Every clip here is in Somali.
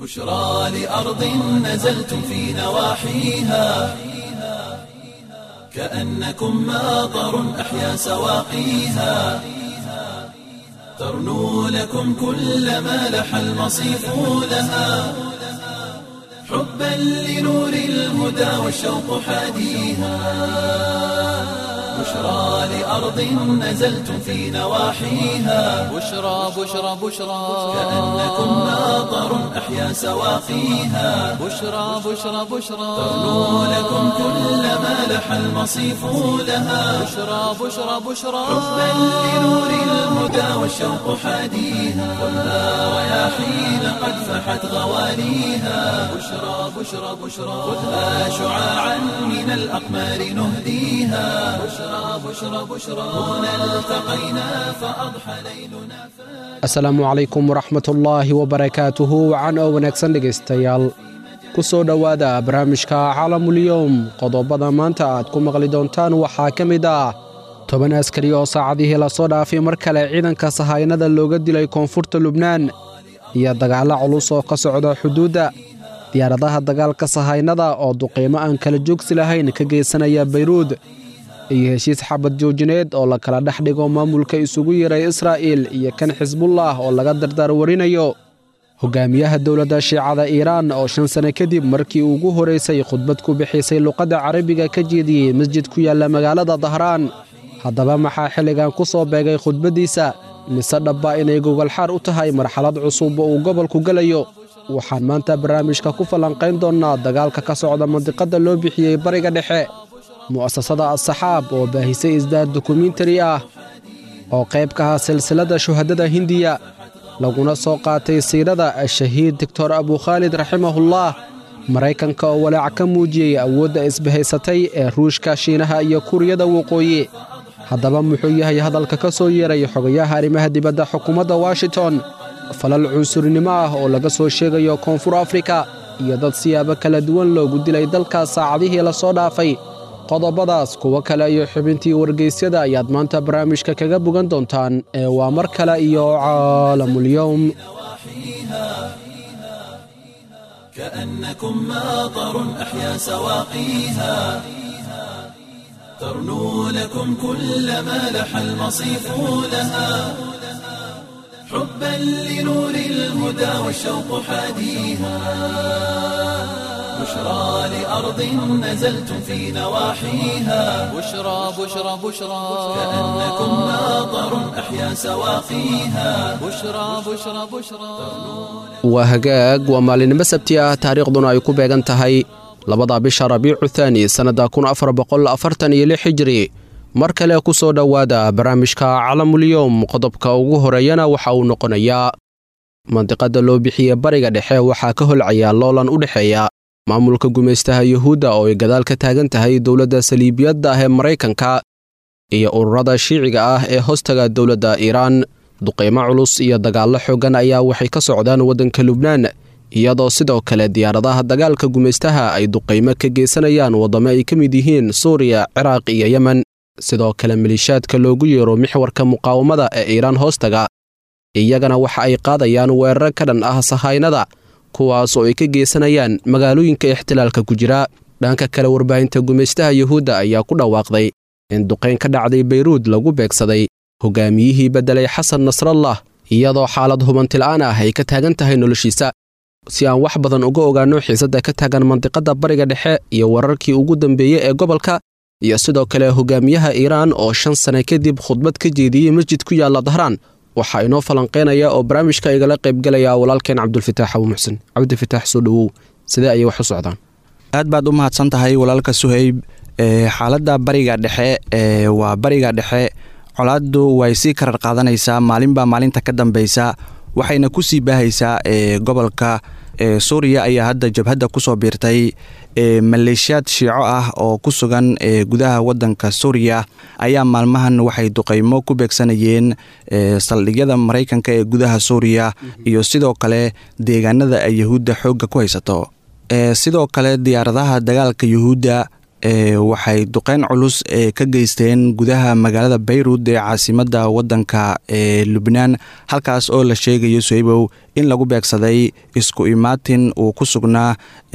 بشرى لأرض نزلتم في نواحيها كأنكم ماطر أحيا سواقيها ترنو لكم كل ما لح المصيف لها حبا لنور الهدى والشوق حاديها بشرى لأرض نزلتم في نواحيها بشرى كأنكم ماطر أحيا سواقيها بشرى ترنو لكم كل ما لح المصيف لها بشرى حبا لنور الهدى والشوق حاديها والنار رياحين قد فحت غواليها بشرى خذها شعاعا من الأقمار نهديها بشرى هنا التقينا فأضحى ليلنا asalaamu calaykum waraxmatullaahi wabarakaatuhu wacan oo wanaagsan dhegaystayaal ku soo dhowaada barnaamijka caalamulyoom qodobada maanta aad ku maqli doontaan waxaa ka mid ah 10 askari oo saacadihii lasoo dhaafay mar kale ciidanka sahaynada looga dilay koonfurta lubnaan iyo dagaalo culus oo ka socda xuduudda diyaaradaha dagaalka sahaynada oo duqeymo aan kala joogsi lahayn ka geysanaya bayruud iyo heshiis xabad joojineed oo la kala dhex dhigo maamulka isugu yeeray Israa'iil iyo kan Xisbullah oo laga dardaar warinayo hogaamiyaha dawladda Shiicada Iiraan oo 5 sano kadib markii ugu horeysay khudbad ku bixisay luqadda Carabiga ka jeediyay masjid ku yaala magaalada Dahraan haddaba maxaa xilligan ku soo beegay khudbadiisa mise dhabba inay gogol xaar u tahay marxalad cusub oo gobolku galayo waxaan maanta barnaamijka ku falanqayn doonaa dagaalka ka socda mandiqada loo bixiyay bariga dhexe mu'asasada as-saxaab oo baahisay isdaar dokumentari ah oo qayb ka ah silsilada shuhadada Hindiya laguna soo qaatay siirada shahiid Dr. Abu Khalid rahimahullah Mareykanka oo walaac ka muujiyay awoodda isbahaysatay ee Ruushka Shiinaha iyo Kuuriyada Waqooyi haddaba muxuu yahay hadalka ka soo yeeray xogayaha arrimaha dibadda xukuumadda Washington falal cunsurinimo ah oo laga soo sheegayo Koonfur Afrika iyo dad siyaabo kala duwan loogu dilay dalka saacadihii la soo dhaafay qodobadaas kuwa kale iyo xubintii wargeysyada ayaad maanta barnaamijka kaga bogan doontaan ee waa mar kale iyo caalamulyoom كأنكم ماطر أحيا سواقيها ترنو لكم كل ما لح المصيف لها حبا لنور الهدى والشوق حاديها بشرى لأرض نزلتم في نواحيها بشرى كأنكم ماطر أحيا سواقيها بشرى waa hagaag waa maalinimo sabti ah taariikhduna ay ku beegan tahay 2 bisha Rabiicu Thaani sanada 1446 Hijri mar kale ku soo dhawaada barnaamijka caalamulyoom qodobka ugu horeeyana waxa uu noqonayaa mandiqada loo bixiyay bariga dhexe waxaa ka holcaya loolan u dhaxeeya maamulka gumeystaha Yahuuda oo ay gadaal ka taagan tahay dawladda saliibiyadda ah ee Mareykanka iyo ururada Shiiciga ah ee hoostaga dawladda Iiraan duqeymo culus iyo dagaalo xooggan ayaa waxay ka socdaan wadanka Lubnaan iyadoo sidoo kale diyaaradaha dagaalka gumeystaha ay duqeymo ka geysanayaan wadamo ay ka mid yihiin Suuriya, Ciraaq iyo Yemen sidoo kale milishaadka loogu yeero mixwarka muqaawamada ee Iiraan hoostaga iyagana waxa ay qaadayaan weerar ka dhan ah sahaynada kuwaas oo ay ka geysanayaan magaalooyinka ixtilaalka ku jira dhanka kale warbaahinta gumeystaha Yahuuda ayaa ku dhawaaqday in duqeyn ka dhacday Bayruud lagu beegsaday hogaamiyihii bedelay Xasan Nasrallah iyadoo xaalad hubantilaan ah ay ka taagan tahay noloshiisa si aan wax badan uga ogaano xiisadda ka taagan mandiqada bariga dhexe iyo wararkii ugu dambeeyay ee gobolka iyo sidoo kale hogaamiyaha Iiraan oo 5 sano kadib khudbad ka jeediyay masjid ku yaala Dahraan waxa inoo falanqeynaya oo barnaamijka igala qayb galaya walaalkeen Cabdulfataax Abu Muxsin Cabdulfataax soo dhawow sidee ay wax u socdaan aad baad u mahadsan tahay walaalka Suhayb xaaladda bariga dhexe waa bariga dhexe colaaddu way sii karar qaadanaysaa maalinba maalinta ka dambaysa waxayna ku sii baahaysaa gobolka Suuriya ayaa hadda jabhadda ku soo biirtay maleeshiyaad shiico ah oo ku sugan gudaha wadanka Suuriya ayaa maalmahan waxay duqeymo ku beegsanayeen saldhigyada Mareykanka ee gudaha Suuriya iyo sidoo kale deegaanada ay Yahuudda xoogga ku haysato sidoo kale diyaaradaha dagaalka Yahuudda waxay duqeyn culus ka geysteen gudaha magaalada Beirut ee caasimadda wadanka Lubnaan, halkaas oo la sheegayo Suhaybow in lagu beegsaday isku imaatin uu ku sugnaa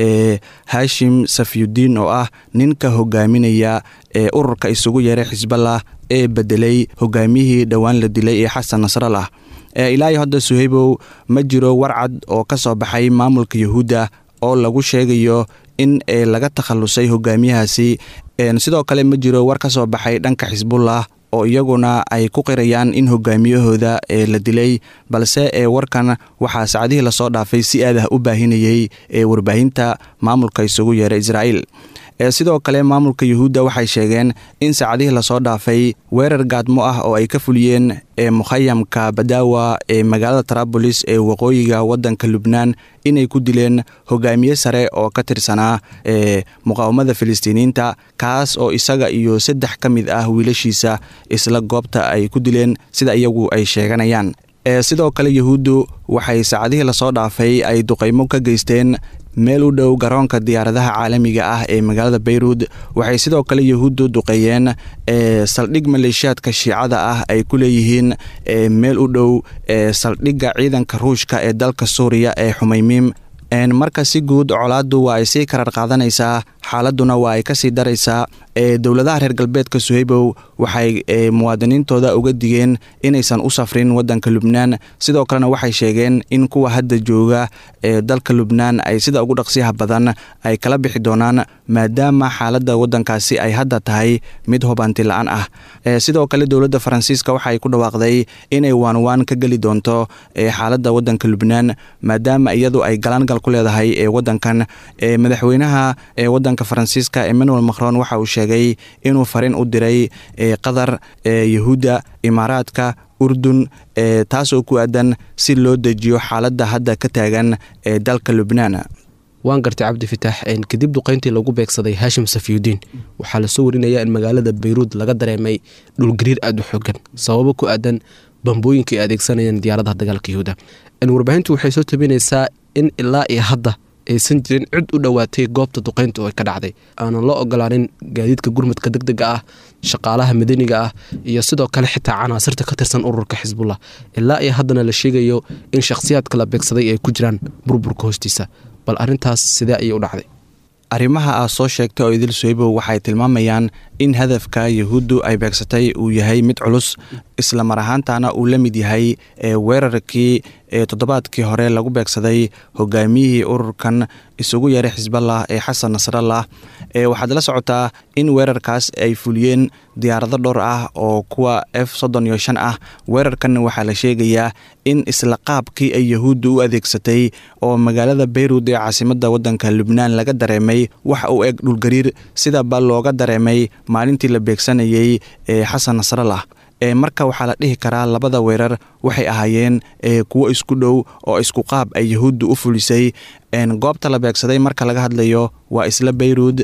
Hashim Safiyuddin oo ah ninka hogaaminaya ururka isugu yeeray Xisballah ee bedelay hogaamiyihii dhowaan la dilay ee Xasan Nasrallah. Ilaa hadda Suhaybow ma jiro warcad oo ka soo baxay maamulka Yahuudda oo lagu sheegayo in laga takhalusay hogaamiyahaasi. Sidoo kale ma jiro war ka soo baxay dhanka Xisbullah oo iyaguna ay ku qirayaan in hogaamiyahooda la dilay, balse warkan waxaa saacadihii lasoo dhaafay si aad ah u baahinayay warbaahinta maamulka isugu yeeray Israa'iil. Sidoo kale maamulka Yahuudda waxay sheegeen in saacadihii lasoo dhaafay weerar gaadmo ah oo ay ka fuliyeen mukhayamka Badawa ee magaalada Trablis ee waqooyiga wadanka Lubnaan inay ku dileen hogaamiye sare oo ka tirsanaa muqaawamada Filistiiniinta, kaas oo isaga iyo 3 ka mid ah wiilashiisa isla goobta ay ku dileen sida iyagu ay sheeganayaan. Sidoo kale Yahuuddu waxay saacadihii lasoo dhaafay ay duqeymo ka geysteen meel u dhow garoonka diyaaradaha caalamiga ah ee magaalada Beirut. Waxay sidoo kale Yahuuddu duqeeyeen saldhig maleeshiyaadka Shiicada ah ay ku leeyihiin meel u dhow saldhigga ciidanka Ruushka ee dalka Suuriya ee Xumaymim. Marka si guud colaaddu waa ay sii karar qaadanaysaa, xaaladuna waa ay ka sii daraysaa. Dowladaha reer galbeedka Suhaybow waxay muwaadiniintooda uga digeen inaysan u safrin wadanka Lubnaan. Sidoo kalena waxay sheegeen in kuwa hadda jooga dalka Lubnaan ay sida ugu dhaqsiyaha badan ay kala bixi doonaan, maadaama xaaladda wadankaasi ay hadda tahay mid hubanti la'aan ah. Sidoo kale dowladda Faransiiska waxay ku dhawaaqday inay waan ka geli doonto xaaladda wadanka Lubnaan, maadaama iyadu ay galaangal ku leedahay wadankan. Madaxweynaha wadanka Faransiiska Emmanuel Macron waxa uu sheegay inuu fariin u diray Qatar, Yahuudda, Imaaraadka, Urdun, taasoo ku aadan si loo dejiyo xaaladda hadda ka taagan dalka Lubnaan. waan gartay Cabdi Fitaax kadib duqeyntii lagu beegsaday Hashim Safiyuddin waxaa la soo warinayaa in magaalada Beirut laga dareemay dhul gariir aad u xooggan sababo ku aadan bambooyinka ay adeegsanayeen diyaaradaha dagaalka Yahuudda. Warbaahintu waxay soo tabinaysaa in ilaa iyo hadda aysan jirin cid u dhowaatay goobta duqeynta oo ka dhacday, aanan loo ogolaanin gaadiidka gurmadka degdega ah, shaqaalaha madaniga ah iyo sidoo kale xitaa canaasirta ka tirsan ururka Xisbullah. Ilaa iyo haddana la sheegayo in shakhsiyaadka la beegsaday ay ku jiraan burburka hoostiisa. Bal arrintaas sidee ayay u dhacday? Arrimaha aad soo sheegtay oo idil Suhaybow waxay tilmaamayaan in hadafka Yahuuddu ay beegsatay uu yahay mid culus, isla mar ahaantaana uu la mid yahay weerarkii toddobaadkii hore lagu beegsaday hogaamiyihii ururkan isugu yeeray Xisballah ee Xasan Nasrallah. Waxaad la socotaa in weerarkaas ay fuliyeen diyaarado dhowr ah oo kuwa F-35 ah. Weerarkan waxaa la sheegayaa in isla qaabkii ay Yahuuddu u adeegsatay oo magaalada Beirut ee caasimadda wadanka Lubnaan laga dareemay wax u eg dhulgariir sida ba looga dareemay maalintii la beegsanayay Xasan Nasrallah. Marka waxaa la dhihi karaa labada weerar waxay ahaayeen kuwo isku dhow oo isku qaab ay Yahuuddu u fulisay. Goobta la beegsaday marka laga hadlayo waa isla Beirut,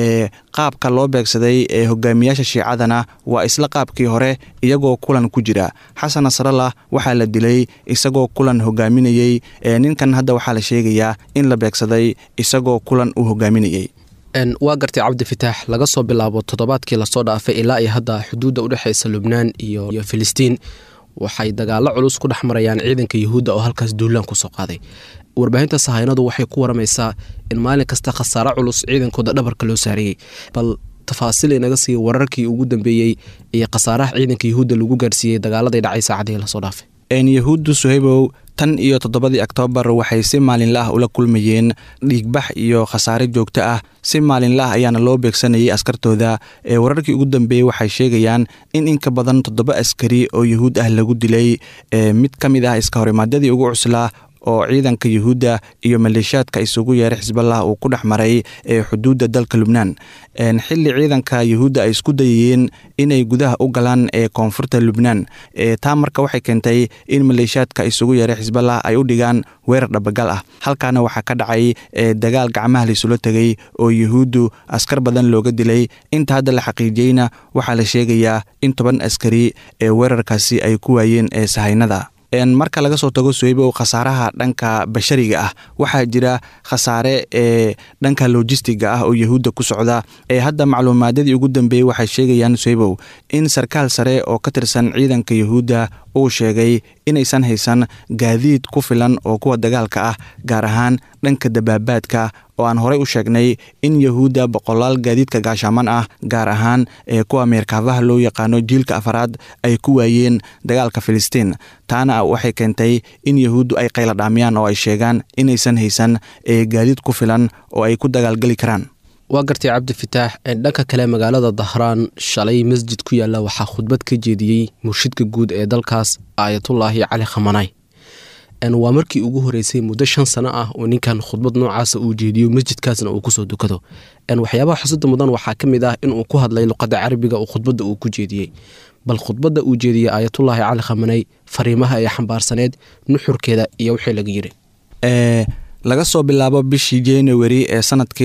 qaabka loo beegsaday hogaamiyaasha Shiicadana waa isla qaabkii hore iyagoo kulan ku jira. Xasan Nasrallah waxaa la dilay isagoo kulan hogaaminayay. Ninkan hadda waxaa la sheegayaa in la beegsaday isagoo kulan u hogaaminayay. waa gartay Cabdi Fitaax, laga soo bilaabo toddobaadkii lasoo dhaafay ilaa iyo hadda xuduudda u dhaxaysa Lubnaan iyo Filistiin waxay dagaalo culus ku dhex marayaan ciidanka Yahuudda oo halkaas duulaan ku soo qaaday. Warbaahinta sahaynadu waxay ku waramaysaa in maalin kasta khasaare culus ciidankooda dhabarka loo saariyay. Bal tafaasiil inaga sii wararkii ugu dambeeyay iyo khasaaraha ciidanka Yahuudda lagu gaarsiiyay dagaaladii dhacay saacadii lasoo dhaafay. Yahuuddu Suhaybow tan iyo 7 Oktoobar waxay si maalinle ah ula kulmayeen dhiigbax iyo khasaare joogto ah. Si maalinle ah ayaana loo beegsanayay askartooda. Wararkii ugu dambeeyay waxay sheegayaan in ka badan 7 askari oo Yahuud ah lagu dilay. Mid ka mid ah iska horimaadadii ugu cuslaa oo ciidanka Yahuudda iyo maleeshiyaadka isugu yeeray Xisballah uu ku dhex maray xuduudda dalka Lubnaan. Xilli ciidanka Yahuudda ay isku dayeen inay gudaha u galaan koonfurta Lubnaan. Taa marka waxay keentay in maleeshiyaadka isugu yeeray Xisballah ay u dhigaan weerar dhabagal ah. Halkaana waxaa ka dhacay dagaal gacmaha la isula tagay oo Yahuuddu askar badan looga dilay. Inta hadda la xaqiijiyayna waxaa la sheegayaa in 10 askari weerarkaasi ay ku waayeen sahaynada. marka laga soo tago Suhaybow khasaaraha dhanka bashariga ah waxaa jira khasaare dhanka logistiga ah oo yahuudda ku socda hadda macluumaadadii ugu dambeeyay waxay sheegayaan Suhaybow in sarkaal sare oo ka tirsan ciidanka yahuudda uu sheegay inaysan haysan gaadiid ku filan oo kuwa dagaalka ah gaar ahaan dhanka dabaabaadka oo aan horey u sheegnay in yahuudda boqolaal gaadiidka gaashaaman ah gaar ahaan kuwa meerkaafaha loo yaqaano jiilka afaraad ay ku waayeen dagaalka Filistiin taana waxay keentay in yahuuddu ay qayla dhaamiyaan oo ay sheegaan inaysan haysan gaadiid ku filan oo ay ku dagaalgali karaan. waa gartay cabdi fitaax dhanka kale magaalada Dahraan shalay masjid ku yaala waxaa khudbad ka jeediyey murshidka guud ee dalkaas Aayatullaahi Cali Khamenei waa markii ugu horeysay muddo 5 sano ah oo ninkan khudbad noocaas uu jeediyo masjidkaasna uu ku soo dukado waxyaabaha xusada mudan waxaa ka mid ah in uu ku hadlay luqadda Carabiga oo khudbadda uu ku jeediyey bal khudbadda uu jeediyey Aayatullaahi Cali Khamenei fariimaha ay xambaarsaneed nuxurkeeda iyo wixii laga yiri laga soo bilaabo bishii January ee sanadkii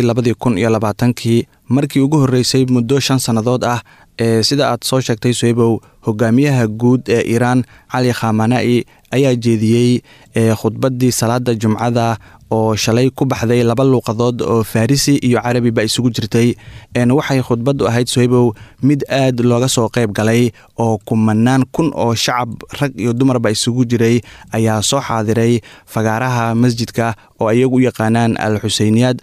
2020 markii ugu horeysay muddo 5 sanadood ah sida aad soo sheegtay Suhaybow hogaamiyaha guud ee Iran Cali Khamenei ayaa jeediyey khudbaddii salaada Jumcada oo shalay ku baxday 2 luqadood oo Farisi iyo Carabi ba isugu jirtay waxay khudbaddu ahayd Suhaybow mid aad looga soo qayb galay oo kumanaan kun oo shacab rag iyo dumarba isugu jiray ayaa soo xaadiray fagaaraha masjidka oo ayagu yaqaanaan al-Xuseyniyad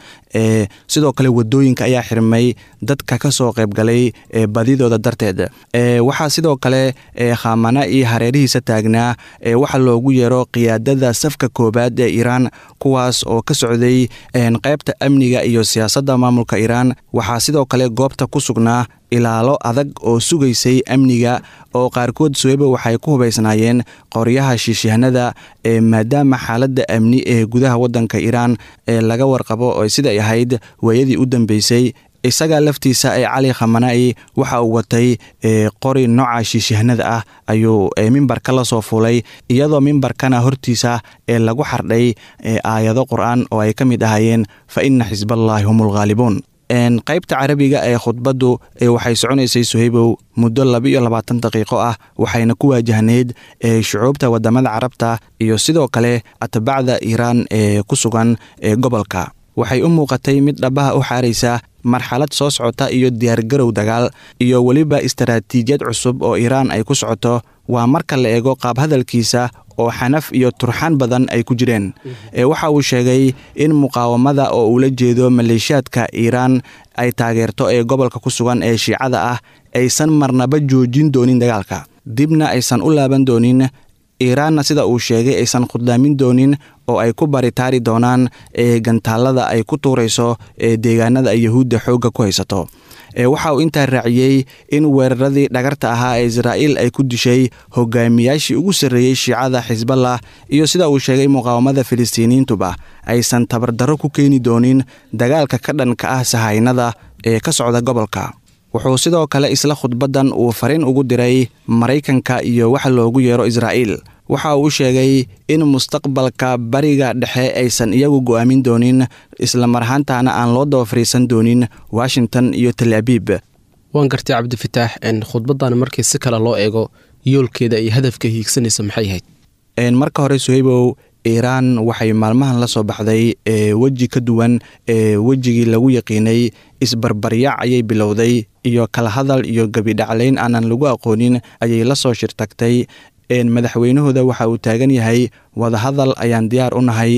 sidoo kale wadooyinka ayaa xirmay dadka ka soo qayb galay badidooda darteed waxaa sidoo kale Khamenei hareerihiisa taagnaa waxa loogu yeero qiyaadada safka koobaad ee Iran kuwaas oo ka socday qaybta amniga iyo siyaasadda maamulka Iran waxaa sidoo kale goobta ku sugnaa ilaalo adag oo sugaysay amniga oo qaarkood Suhaybow waxay ku hubaysnaayeen qoryaha shiishahanada maadaama xaaladda amni ee gudaha wadanka Iran laga warqabo oo sida ay ahayd waayadii u dambeysay isaga laftiisa Cali Khamenei waxa uu watay qori nooca shiishahanada ah ayuu mimbarka la soo fuulay iyadoo mimbarkana hortiisa lagu xardhay aayado Qur'aan oo ay ka mid ahaayeen fa inna xisballahi humul ghaalibuun qaybta Carabiga ee khudbaddu waxay soconaysay Suhaybow muddo 22 daqiiqo ah waxayna ku waajahneyd shucuubta wadamada Carabta iyo sidoo kale atbacda Iran ku sugan gobolka waxay u muuqatay mid dhabaha u xaaraysa marxalad soo socota iyo diyaargarow dagaal iyo waliba istaraatiijiyad cusub oo Iran ay ku socoto waa marka la eego qaab hadalkiisa oo xanaf iyo turxaan badan ay ku jireen waxa uu sheegay in muqaawamada oo uu la jeedo maleeshiyaadka Iran ay taageerto ee gobolka ku sugan ee Shiicada ah aysan marnaba joojin doonin dagaalka dibna aysan u laaban doonin Iran sida uu sheegay aysan khudlaamin doonin oo ay ku baritaari doonaan gantaalada ay ku tuurayso deegaanada ay yahuudda xooga ku haysato waxa uu intaa raaciyey in weeraradii dhagarta ahaa ee Israa'iil ay ku dishay hogaamiyaashii ugu sarreeyay Shiicada Xisballah iyo sida uu sheegay muqaawamada Filistiiniintuba aysan tabardaro ku keeni doonin dagaalka ka dhanka ah sahaynada ee ka socda gobolka wuxuu sidoo kale isla khudbadan uu fariin ugu diray Mareykanka iyo waxa loogu yeero Israa'iil waxa uu sheegay in mustaqbalka bariga dhexe aysan iyagu go'aamin doonin isla marhaantaana aan loo daba fariisan doonin Washington iyo Tel Aviv waan gartay Cabdi Fitaax khudbadan markii si kale loo eego yoolkeeda iyo hadafka hiigsanaysa maxay ahayd marka hore Suhaybow Iran waxay maalmahan la soo baxday waji ka duwan wajigii lagu yaqiinay isbarbaryac ayay bilowday iyo kala hadal iyo gabidhacleyn aanan lagu aqoonin ayay la soo shirtagtay madaxweynahooda waxa uu taagan yahay wada hadal ayaan diyaar u nahay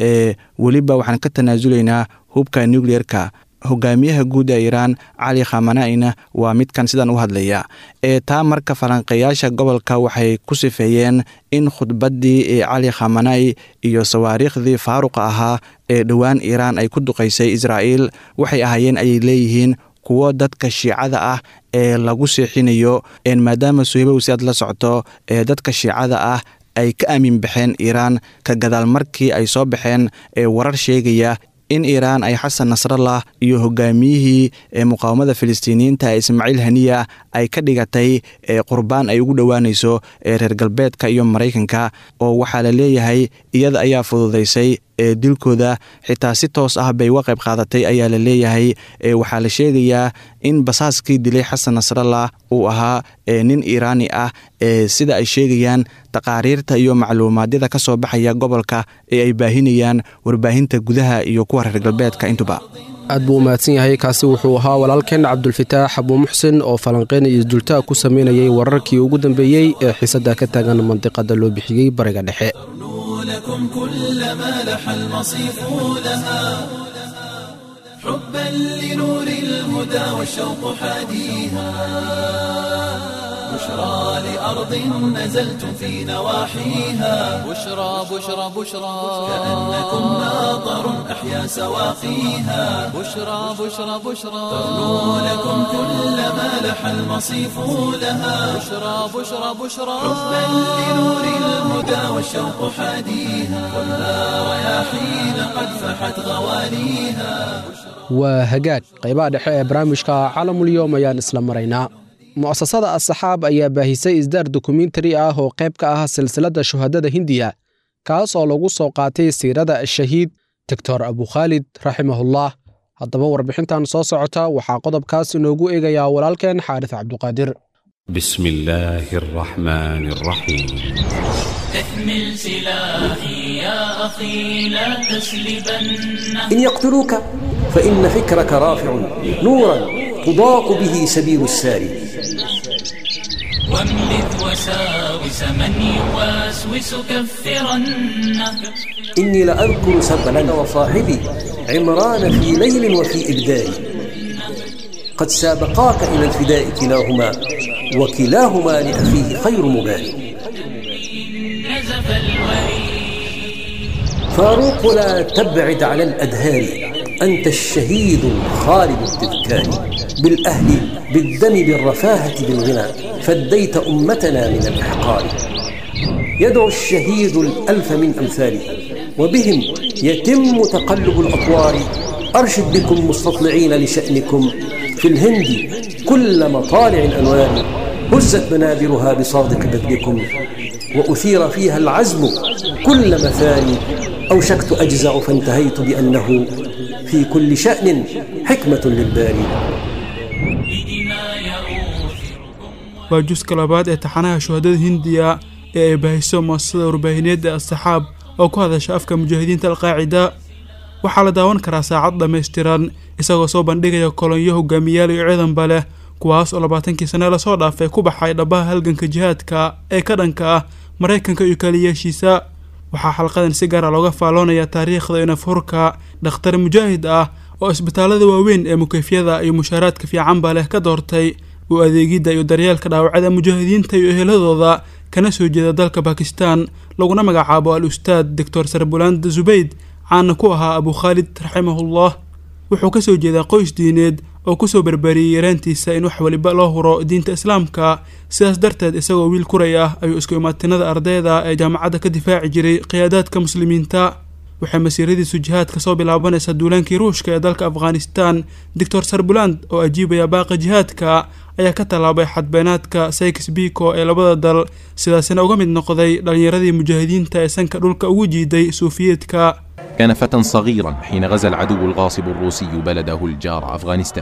waliba waxaan ka tanaasulaynaa hubka nuclearka hogaamiyaha guud ee Iran Cali Khamenei waa midkan sidan u hadlaya taa marka falanqeeyaasha gobolka waxay ku sifeeyeen in khudbaddii Cali Khamenei iyo sawaariikhdii faaruqa ahaa ee dhawaan Iran ay ku duqaysay Israa'iil waxay ahaayeen ay leeyihiin kuwa dadka Shiicada ah ee lagu seexinayo maadaama Suhaybow si aad la socoto dadka Shiicada ah ay ka aamin baxeen Iran ka gadaal markii ay soo baxeen warar sheegaya in Iran ay Xasan Nasrallah iyo hogaamiyihii muqaawamada Filistiiniyiinta Ismaaciil Haniya ay ka dhigatay qurbaan ay ugu dhawaanayso reer galbeedka iyo Mareykanka oo waxa la leeyahay iyada ayaa fududeysay dilkooda xitaa si toos ah bay uga qayb qaadatay ayaa la leeyahay. Waxaa la sheegayaa in basaaskii dilay xasan nasrallah uu ahaa nin iiraani ah, sida ay sheegayaan taqaariirta iyo macluumaadyada ka soo baxaya gobolka ee ay baahinayaan warbaahinta gudaha iyo kuwa reer galbeedka intuba. aad buu u mahadsan yahay. kaasi wuxuu ahaa walaalkeen cabdulfitaax abuu muxsin oo falanqeyn iyo isdultaa ku sameynayay wararkii ugu dambeeyey ee xiisadda ka taagan mandiqada loo bixiyey bariga dhexe. لكم كل ما لح المصيف لها حبا لنور الهدى والشوق حاديها بشرى لأرض نزلتم في نواحيها بشرى بشرى بشرى كأنكم ماطر أحيا سواقيها بشرى بشرى بشرى لكم كل ما لح المصيف لها بشرى بشرى بشرى حبا لنور الهدى والشوق حاديها كلها رياحين قد فحت غواليها. waa hagaag qaybaha dhexe ee barnaamijka caalamulyoom ayaan isla maraynaa. mu'asasada asxaab ayaa baahisay isdaar dokumentari ah oo qayb ka ah silsiladda shuhadada hindiya, kaas oo lagu soo qaatay siirada shahiid doctor abukhaalid raximahullah. haddaba warbixintan soo socota waxaa qodobkaas inoogu eegayaa walaalkeen xaaris cabduqaadir. بسم الله الرحمن الرحيم. احمل سلاحي يا أخي لا تسلبن. إن يقتلوك فإن فكرك رافع نورا تضاء به سبيل الساري. واملذ وساوس من يوسوس كفرنه. إني لأذكر سبلا وصاحبي عمران في ليل وفي إبدال قد سابقاك إلى الفداء كلاهما وكلاهما لأخيه خير مبال. نزف الوريد فاروق لا تبعد على الأدهار أنت الشهيد الخالد التذكار. بالأهل بالدم بالرفاهة بالغنى فديت أمتنا من الإحقار. يدعو الشهيد الألف من أمثاله وبهم يتم تقلب الأطوار. أرشد بكم مستطلعين لشأنكم في الهند كل مطالع الأنوار. هزت منابرها بصادق بذلكم وأثير فيها العزم كل مثاني. أوشكت أجزع فانتهيت بأنه في كل شأن حكمة للباري. waa juska labaad ee taxanaha shuhadada hindiya ee ay baahiso muasasada warbaahineed ee asxaab oo ku hadasha afka mujaahidiinta alqaacida. waxaa la daawan karaa saacad dhammaystiran isagoo soo bandhigaya kolonyo hogaamiyaal iyo ciidanba leh, kuwaas oo 20kii sane lasoo dhaafay ku baxay dhabaha halganka jihaadka ee ka dhanka ah maraykanka iyo kaliyaashiisa. waxaa xalqadan si gaara looga faaloonaya taariikhda iyo nafhurka dhakhtar mujaahid ah oo isbitaalada waaweyn ee mukayfyada iyo mushaaraadka fiicanba leh ka doortay u adeegidda iyo daryeelka dhaawacyada mujaahidiinta iyo eheladooda kana soo jeeda dalka Bakistan, laguna magacaabo al-ustaad doctor sarbuland zubayd, caana ku ahaa abukhaalid raximahullah. wuxuu ka soo jeedaa qoys diineed oo ku soo barbaariyey yaraantiisa in wax waliba loo huro diinta islaamka. sidaas darteed isagoo wiil kuray ah ayuu isku imaatinada ardayda ee jaamacadda ka difaaci jiray qiyaadaadka muslimiinta. waxay masiiradiisu jihaadka soo bilaabanaysaa duulaankii ruushka ee dalka Afghanistan. doctor sarbuland oo ajiibaya baaqa jihaadka ayaa ka tallaabay xadbeenaadka Sykes-Picot ee labada dal, sidaasina uga mid noqday dhalinyaradii mujaahidiinta ee sanka dhulka ugu jiiday Suufiyeedka. كان فتى صغيرا حين غزا العدو الغاصب الروسي بلده الجار أفغانستان.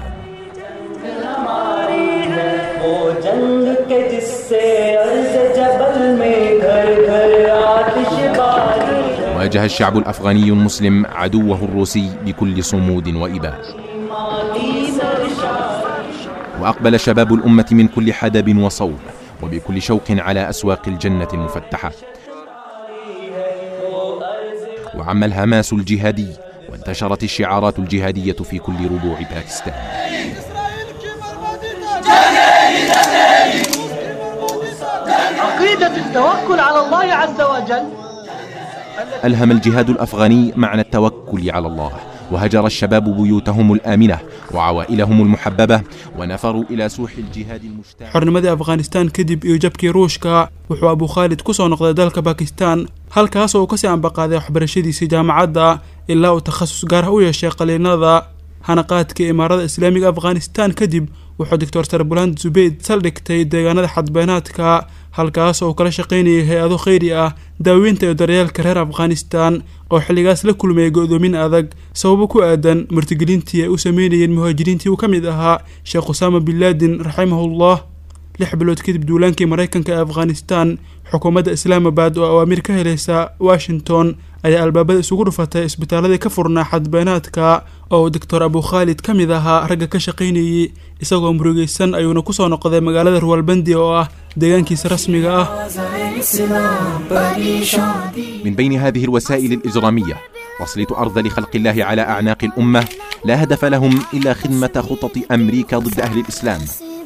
واجه الشعب الأفغاني المسلم عدوه الروسي بكل صمود وإباء، وأقبل شباب الأمة من كل حدب وصوب وبكل شوق على أسواق الجنة المفتحة. وعم الهماس الجهادي وانتشرت الشعارات الجهادية في كل ربوع باكستان. عقيدة التوكل على الله عز وجل. ألهم الجهاد الأفغاني معنى التوكل على الله، وهجر الشباب بيوتهم الآمنة وعوائلهم المحببة ونفروا إلى سوح الجهاد المشتعل. xornimadii Afghanistan kadib iyo jabkii Ruushka wuxuu Abu Khalid ku soo noqday dalka Pakistan, halkaas oo ka sii ambaqaaday waxbarashadiisa jaamacadda ilaa uu takhasus gaar ah u yeeshay qaliinada. hanaqaadka imaarada islaamiga afghanistan kadib wuxuu doctor sarbuland zubeyd saldhigtay deegaanada xadbeenaadka halkaas oo kala shaqaynayay hay-ado khayri ah daaweynta iyo daryeelka reer afghanistan oo xilligaas la kulmayay go'doomin adag sababo ku aadan martigelintii ay u sameynayeen muhaajiriintii uu ka mid ahaa sheekh usaama bin laadin raximahullah 6 bilood kadib duulaankii maraykanka ee afghanistan xukuumadda islaamabad oo awaamiir ka helaysa washington ayaa albaabada isugu dhufatay isbitaaladii ka furnaa xadbeenaadka oo doctor abu khaalid ka mid ahaa ragga ka shaqaynayay isagoo murugaysan ayuuna ku soo noqday magaalada ruwalbandi oo ah deegaankiisa rasmiga ah. من بين هذه الوسائل الإجرامية تسليط أرذل خلق الله على أعناق الأمة لا هدف لهم إلا خدمة خطط أمريكا ضد أهل الإسلام.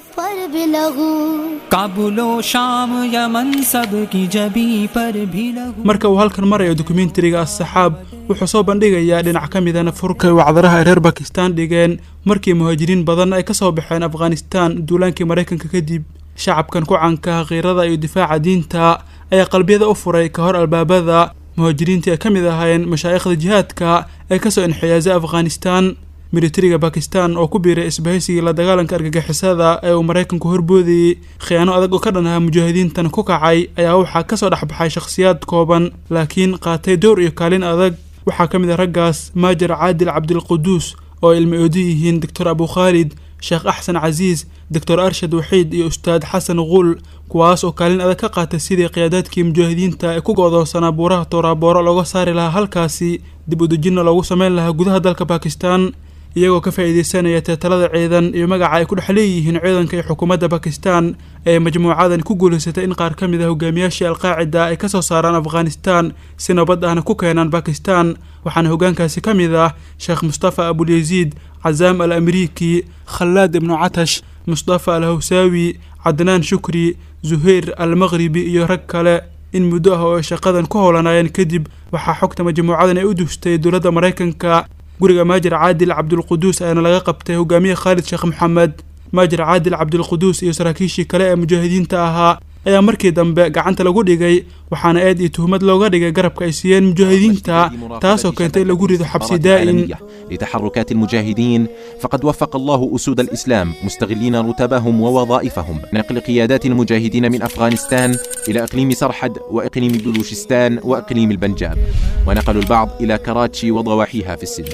marka uu halkan marayo dokumentariga as-saxaab wuxuu soo bandhigayaa dhinac ka mid ah furka wacdaraha reer Pakistan dhigeen markii muhaajiriin badan ay ka soo baxeen Afghanistan duulaankii Mareykanka kadib shacabkan ku caanka qiirada iyo difaaca diinta ayaa qalbiyada u furay ka hor albaabada muhaajiriinta ay ka mid ahaayeen mashaayikhda jihaadka ee ka soo inxiyaasay Afghanistan. militariga Pakistan oo ku biiray isbahaysiga la dagaalanka argagixisada ee uu Mareykanku horboodiyay khiyaano adag oo ka dhanaha mujaahidiintan ku kacay ayaa waxaa ka soo dhaxbaxay shakhsiyaad kooban laakiin qaatay door iyo kaalin adag. waxaa ka mid ah raggaas Major Caadil Cabdilquduus oo ilmo oodi yihiin Dr. Abu Khalid, Sheekh Axsan Casiis, Dr. Arshad Waxiid iyo Ustaad Xasan Qul kuwaas oo kaalin adag ka qaatay sidii qiyaadaadkii mujaahidiinta ee ku go'doonsanaa buuraha Toraaboro looga saari lahaa halkaasi dib u dejin loogu sameyn lahaa gudaha dalka Pakistan iyagoo ka faa'iideysanaya talada ciidan iyo magaca ay ku dhaxleeyihiin ciidanka iyo xukuumadda Pakistan ee majmuucadan ku guuleysatay in qaar ka mid ah hogaamiyaasha al-Qaacida ay ka soo saaraan Afghanistan si nabad ahna ku keenaan Pakistan. waxaana hogaankaasi ka mid ah Sheekh Mustafa Abu Yazid Azam al-Amriki, Khalad ibn Atash, Mustafa al-Hawsawi, Adnan Shukri, Zuhair al-Maghribi iyo rag kale. in muddo ah oo shaqadan ku howlanayeen kadib waxaa xogta majmuucadan ay u dustay dowladda Mareykanka. guriga Major Caadil Cabdilquduus ayaa laga qabtay hogaamiye Khalid Sheekh Maxamed. Major Caadil Cabdilquduus iyo saraakiishii kale ee mujaahidiinta ahaa ayaa markii dambe gacanta lagu dhigay waxaana aad iyo tuhmad looga dhigay garabka ay siiyeen mujaahidiinta taasoo keentay in lagu rido xabsi daa'im. لتحركات المجاهدين فقد وفق الله أسود الإسلام مستغلين رتبهم ووظائفهم نقل قيادات المجاهدين من أفغانستان إلى إقليم سرحد وإقليم بلوشستان وإقليم البنجاب ونقلوا البعض إلى كراتشي وضواحيها في السجن.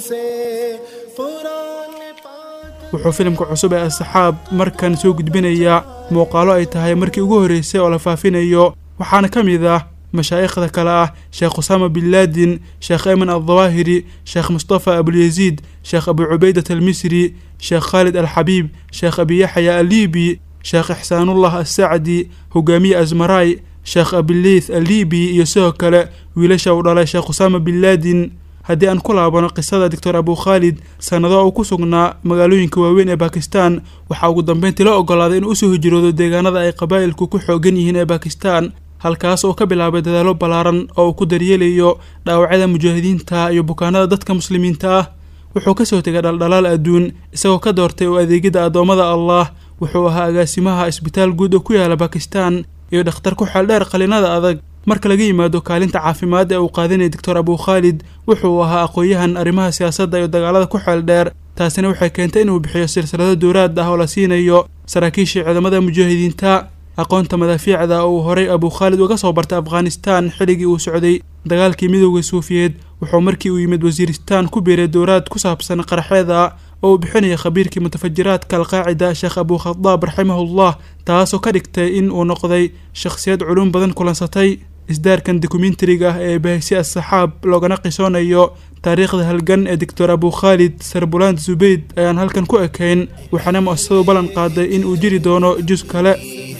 wuxuu filimka cusub ee as-saxaab markan soo gudbinaya muuqaalo ay tahay markii ugu horeysay oo la faafinayo waxaana ka mid ah mashaayikhda kale ah Sheekh Usaama bin Laadin, Sheekh Ayman al-Zawahiri, Sheekh Mustafa Abu Yazid, Sheekh Abu Ubaydah al-Misri, Sheekh Khalid al-Habib, Sheekh Abi Yahya al-Libi, Sheekh Ihsaanullah al-Sacdi, hogaamiye Azmaray, Sheekh Abi Leith al-Libi iyo sidoo kale wiilasha u dhalay Sheekh Usaama bin Laadin. haddii aan ku laabano qisada Dr. Abu Khalid sanado uu ku sugnaa magaalooyinka waaweyn ee Pakistan waxaa ugu dambeyntii la ogolaaday inuu soo hijroodo deegaanada ay qabaa'ilku ku xoogan yihiin ee Pakistan halkaas oo ka bilaabay dadaalo ballaaran oo ku daryeelayo dhaawacyada mujaahidiinta iyo bukaanada dadka muslimiinta ah. wuxuu ka soo tegay dhaldhalaal adduun isagoo ka doortay u adeegida addoommada Allah. wuxuu ahaa agaasimaha isbitaal guud oo ku yaala Pakistan iyo dhakhtar ku xeel dheer qalinada adag. marka laga yimaado kaalinta caafimaad ee uu qaadanay Dr. Abu Khalid wuxuu ahaa aqoonyahan arrimaha siyaasadda iyo dagaalada ku xeel dheer taasina waxay keentay inuu bixiyo silsilado dowlaad ah oo la siinayo saraakiisha ciidamada mujaahidiinta. aqoonta madaafiicda oo horay Abu Khalid uga soo bartay Afghanistan xilligii uu socday dagaalkii midowga Suufiyeed wuxuu markii uu yimid wasiiristaan ku biiray dowlaad ku saabsan qaraxyada oo bixinaya khabiirkii mutafajiraadka al-Qaacida Sheekh Abu Khattab rahimahullah taasoo ka dhigtay in uu noqday shakhsiyad culum badan kulansatay. isdaarkan dokumentariga ee bahaysi as-saxaab loogana qisoonayo taariikhda halgan ee Dr. Abu Khalid Sarbuland Zubeyd ayaan halkan ku ekayn waxaana mu'asasadu ballan qaaday in uu jiri doono juz kale.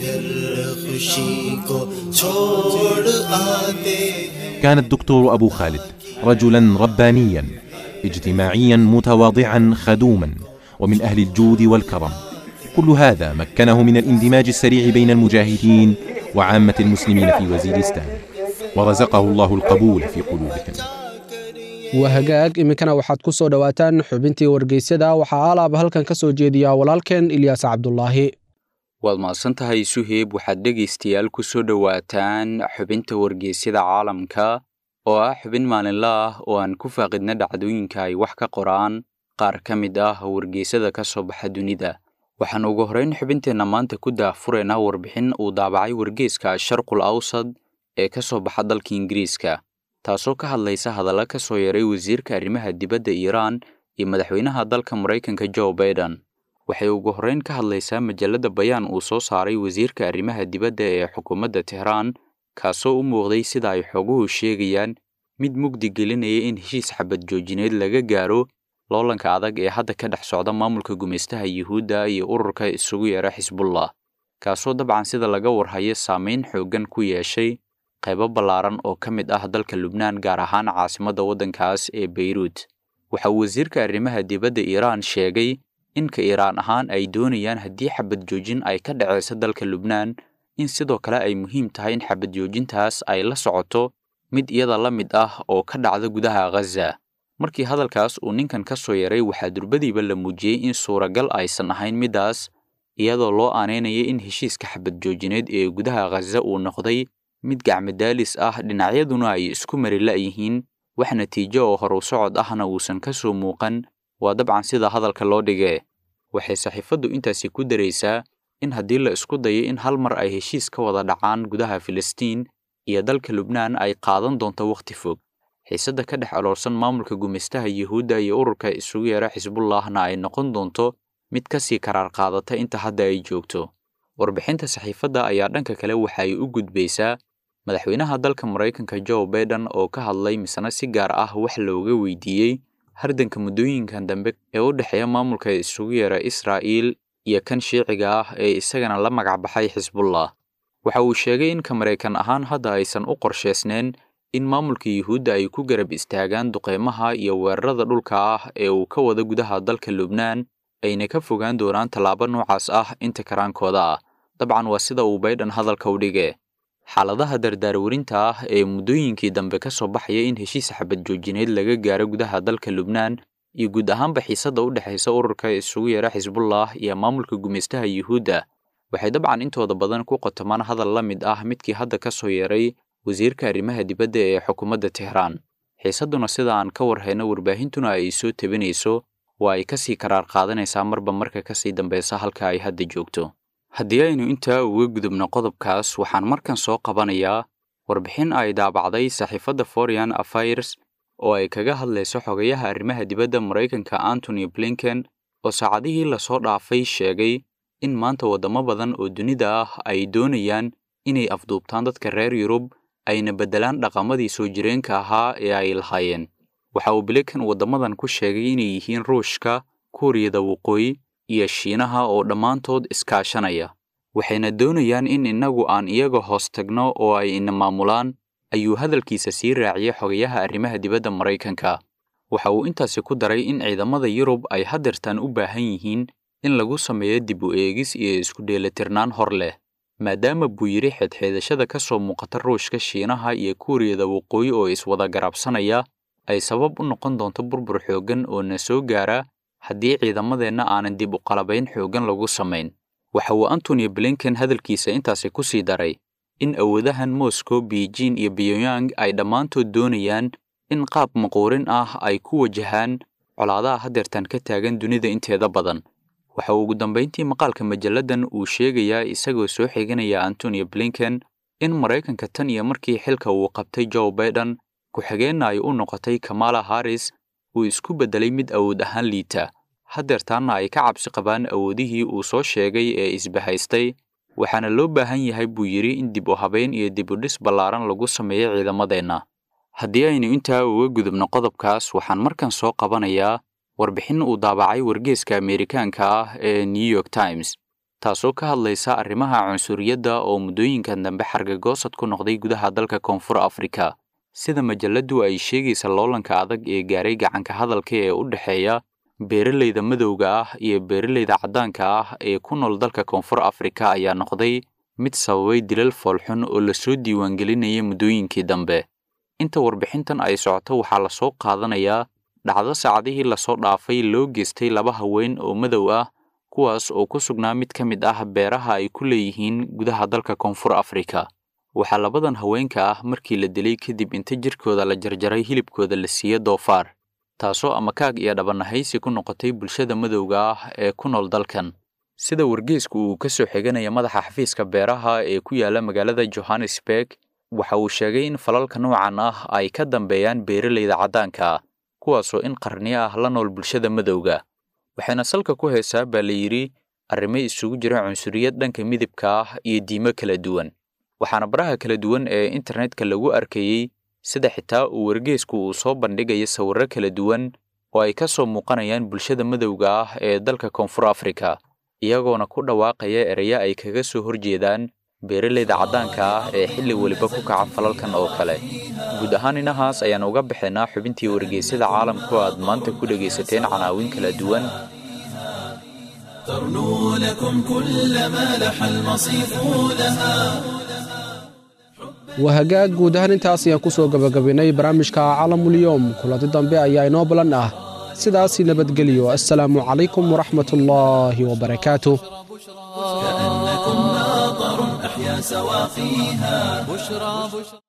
كان الدكتور أبو خالد رجلا ربانيا اجتماعيا متواضعا خدوما ومن أهل الجود والكرم. كل هذا مكنه من الاندماج السريع بين المجاهدين وعامة المسلمين في وزيرستان ورزقه الله القبول في قلوبهم. وهجاج إمكانه واحد كسر دواتان حبنتي ورجيسدا وحالا بهالكن كسر جديا ولكن إلياس عبد الله. والمعصنتها سهيب وحد جيستيال كسر دواتان حبنتي ورجيسدا عالمك وحبن مان الله وأن كفاقدنا دعدوين كاي وحكا قرآن qaar ka mid ah wargeysada ka soo baxa dunida. waxaan ugu horrayn xubinteenna maanta ku daahfuraynaa warbixin uu daabacay wargeyska Sharqul Awsad ee ka soo baxa dalka Ingiriiska, taasoo ka hadlaysa hadalla ka soo yeeray wasiirka arrimaha dibadda Iiraan iyo madaxweynaha dalka Mareykanka Joe Biden. waxay ugu horrayn ka hadlaysaa majalada bayaan uu soo saaray wasiirka arrimaha dibadda ee xukuumadda Tehran, kaasoo u muuqday sida ay xoguhu sheegayaan mid mugdi gelinaya in heshiis xabad joojineed laga gaaro loolanka adag ee hadda ka dhex socda maamulka gumeystaha Yuhuudda iyo ururka isugu yeera Xisbullah, kaasoo dabcan sida laga warhayo saameyn xooggan ku yeeshay qaybo ballaaran oo ka mid ah dalka Lubnaan, gaar ahaan caasimadda waddankaas ee Beirut. waxa uu wasiirka arrimaha dibadda Iiraan sheegay in ka Iiraan ahaan ay doonayaan haddii xabad joojin ay ka dhacayso dalka Lubnaan, in sidoo kale ay muhiim tahay in xabad joojintaas ay la socoto mid iyada la mid ah oo ka dhacda gudaha Gaza. markii hadalkaas uu ninkan ka soo yeeray, waxaa durbadiiba la muujiyey in suuragal aysan ahayn midaas, iyadoo loo aaneynaya in heshiiska xabad joojineed ee gudaha Gaza uu noqday mid gacmadaalis ah, dhinacyaduna ay isku mari la'yihiin, wax natiijo oo horu socod ahna uusan ka soo muuqan. waa dabcan sida hadalka loo dhigee. waxay saxiifaddu intaasi ku daraysaa in haddii la isku dayo in hal mar ay heshiis ka wada dhacaan gudaha Filistiin iyo dalka Lubnaan ay qaadan doonto waqti fog. xiisadda ka dhex aloorsan maamulka gumeystaha Yuhuudda iyo ururka isugu yeera Xisbullahna ay noqon doonto mid ka sii karaar qaadata inta hadda ay joogto. warbixinta saxiifadda ayaa dhanka kale waxay u gudbaysaa madaxweynaha dalka Mareykanka Joe Biden oo ka hadlay misna si gaar ah wax looga weydiiyey hardanka muddooyinkan dambe ee u dhexeeya maamulka isugu yeera Israa'iil iyo kan Shiiciga ah ee isagana la magac baxay Xisbullah. waxa uu sheegay in ka Mareykan ahaan hadda aysan u qorsheysnayn in maamulka Yuhuudda ay ku garab istaagaan duqeymaha iyo weerarada dhulka ah ee uu ka wada gudaha dalka Lubnaan, ayna ka fogaan doonaan tallaabo noocaas ah inta karaankooda ah. dabcan waa sida uu Biden hadalka u dhigay. xaaladaha dardaarwarinta ah ee muddooyinkii dambe ka soo baxaya in heshiis xabad joojineed laga gaaro gudaha dalka Lubnaan iyo guud ahaanba xiisadda u dhexaysa ururka isugu yeera Xisbullah iyo maamulka gumeystaha Yuhuudda, waxay dabcan intooda badan ku qotomaan hadal la mid ah midkii hadda ka soo yeeray wasiirka arrimaha dibadda ee xukuumadda Tehran. xiisadduna sida aan ka warhayno warbaahintuna ay soo tabinayso waa ay ka sii karaar qaadanaysaa marba marka ka sii dambeysa halka ay hadda joogto. haddii aynu intaa uga gudubno qodobkaas, waxaan markan soo qabanayaa warbixin ay daabacday saxiifadda Foreign Affairs oo ay kaga hadlayso xogayaha arrimaha dibadda Mareykanka Antony Blinken oo saacadihii lasoo dhaafay sheegay in maanta wadamo badan oo dunida ah ay doonayaan inay afduubtaan dadka reer Yurub ayna beddelaan dhaqamadii soo jireenka ahaa ee ay lahaayeen. waxa uu Blinken wadamadan ku sheegay inay yihiin Ruushka, Kuuriyada Waqooyi iyo Shiinaha oo dhammaantood iskaashanaya, waxayna doonayaan in inagu aan iyaga hoos tagno oo ay ina maamulaan, ayuu hadalkiisa sii raaciyay xogayaha arrimaha dibadda Mareykanka. waxa uu intaasi ku daray in ciidamada Yurub ay hadeertaan u baahan yihiin in lagu sameeyo dib u eegis iyo isku dheelitirnaan hor leh, maadaama buu yiri xidhxidashada ka soo muuqata Ruushka, Shiinaha iyo Kuuriyada Waqooyi oo iswada garabsanaya ay sabab u noqon doonto burbur xooggan oo na soo gaara haddii ciidamadeenna aanan dib u qalabayn xooggan lagu samayn. waxa uu Antony Blinken hadalkiisa intaasi ku sii daray in awoodahan Moscow, Beijing iyo Pyongyang ay dhammaantood doonayaan in qaab maquurin ah ay ku wajahaan colaadaha hadeertan ka taagan dunida inteeda badan. waxa uu ugu dambeyntii maqaalka majalladan uu sheegayaa isagoo soo xiganaya Antony Blinken in Mareykanka tan iyo markii xilka uu qabtay Joe Biden ku-xigeenna ay u noqotay Kamala Harris uu isku beddelay mid awood ahaan liita, hadeertaanna ay ka cabsi qabaan awoodihii uu soo sheegay ee isbahaystay. waxaana loo baahan yahay buu yiri in dib u habeyn iyo dib u dhis ballaaran lagu sameeyo ciidamadeenna. haddii aynu intaa uga gudubno qodobkaas, waxaan markan soo qabanayaa warbixin uu daabacay wargeyska Ameerikaanka ah ee New York Times, taasoo ka hadlaysa arrimaha cunsuriyadda oo muddooyinkan dambe xargagoosad ku noqday gudaha dalka Koonfur Afrika. sida majalladdu ay sheegaysa loolanka adag ee gaaray gacanka hadalka ee u dhexeeya beeralayda madowga ah iyo beeralayda caddaanka ah ee ku nool dalka Koonfur Afrika ayaa noqday mid sababay dilal foolxun oo la soo diiwaangelinayay muddooyinkii dambe. inta warbixintan ay socoto waxaa la soo qaadanayaa dhacdo saacadihii lasoo dhaafay loo geystay 2 haween oo madow ah, kuwaas oo ku sugnaa mid ka mid ah beeraha ay ku leeyihiin gudaha dalka Koonfur Afrika. waxaa labadan haweenka ah markii la dilay kadib inta jirkooda la jarjaray hilibkooda la siiyay doofaar. taasoo amakaag iyo dhabanahaysi ku noqotay bulshada madowga ah ee ku nool dalkan. sida wargeysku uu ka soo xiganaya madaxa xafiiska beeraha ee ku yaala magaalada Johannesburg, waxa uu sheegay in falalka noocan ah ay ka dambeeyaan beeralayda caddaanka ah, kuwaasoo in qarniyo ah la nool bulshada madowga. waxayna salka ku haysaa baa la yidhi arrimo isugu jira cunsuriyad dhanka midabka ah iyo diimo kala duwan. waxaana baraha kala duwan ee internetka lagu arkayey sida xitaa uu wargeysku uu soo bandhigayo sawirro kala duwan oo ay ka soo muuqanayaan bulshada madowga ah ee dalka Koonfur Afrika, iyagoona ku dhawaaqaya ereyo ay kaga soo horjeedaan beeralayda caddaanka ah ee xilli waliba ku kaca falalkan oo kale. guud ahaan inahaas ayaan uga bixinaa xubintii wargeysyada caalamku aad maanta ku dhegaysateen canaawin kala duwan. ترنو لكم كل ما لح المصيف لها. wahagaag guud ahaan intaas ayaan ku soo gabagabaynay barnaamijka caalamulyoom. kulanti dambe ayaa inoo balan ah. sidaasi nabadgelyo. assalaamu calaykum waraxmatullaahi wabarakaatuh. كأنكم ناظر أحيا سواقيها. بشرى